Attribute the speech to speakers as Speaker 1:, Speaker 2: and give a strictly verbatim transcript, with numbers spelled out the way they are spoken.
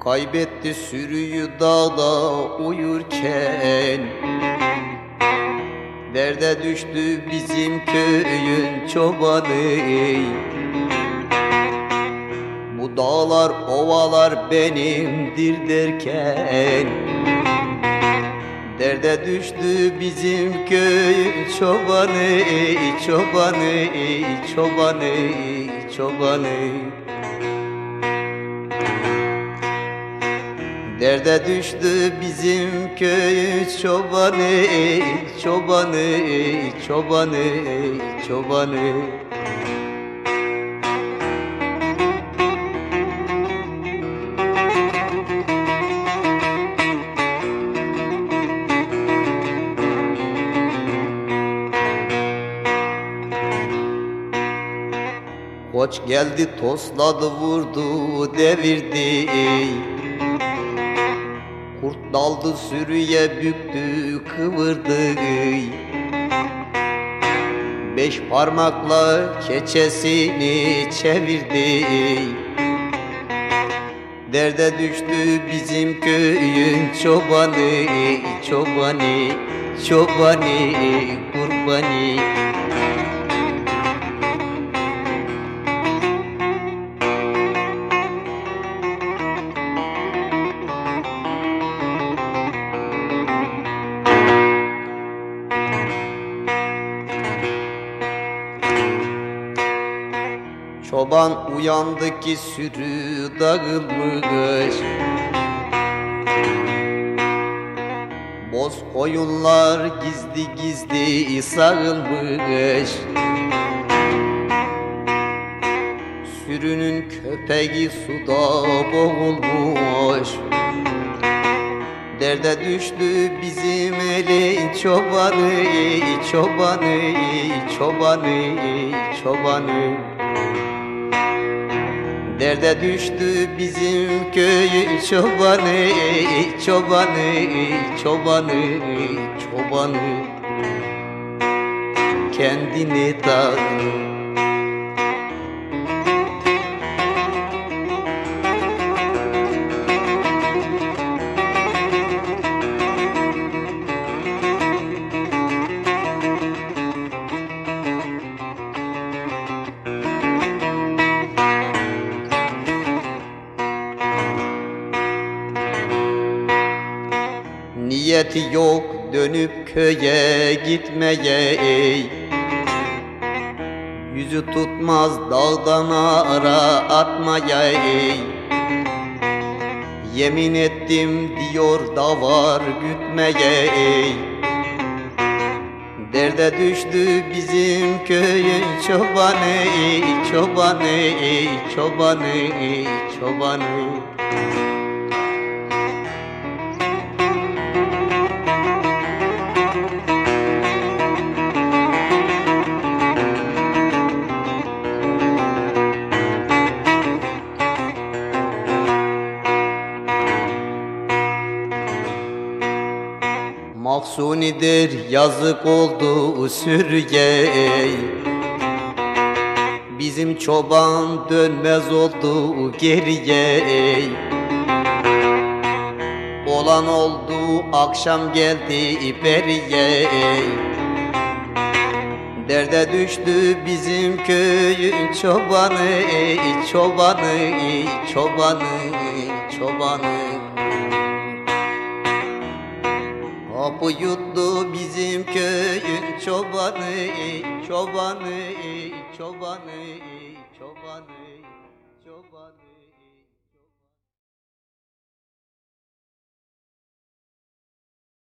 Speaker 1: Kaybetti sürüyü dağda uyurken, derde düştü bizim köyün çobanı. Bu dağlar ovalar benimdir derken, derde düştü bizim köyün çobanı, çobanı, çobanı, çobanı. Derde düştü bizim köyün çobanı, çobanı, çobanı, çobanı. Koç geldi tosladı vurdu devirdi, kurt daldı sürüye büktü kıvırdı. Beş parmakla keçesini çevirdi, derde düştü bizim köyün çobanı, çobanı, çobanı, kurbanı. Çoban uyandı ki sürü dağılmış, boz koyunlar gizli gizli sağılmış. Sürünün köpeği suda boğulmuş, derde düştü bizim elin çobanı, çobanı, çobanı, çobanı. Derde düştü bizim köyün çobanı, çobanı, çobanı, çobanı. Kendini tanı. Niyeti yok dönüp köye gitmeye, yüzü tutmaz dağdan ara atmaya. Yemin ettim diyor da var gütmeye, derde düştü bizim köyün çobanı, çobanı, çobanı, çobanı. Mahsunidir yazık oldu sürüye, bizim çoban dönmez oldu geriye. Olan oldu akşam geldi beriye, derde düştü bizim köyün çobanı, çobanı, çobanı, çobanı. Hapı yuttu bizim köyün çobanı, çobanı, çobanı, çobanı.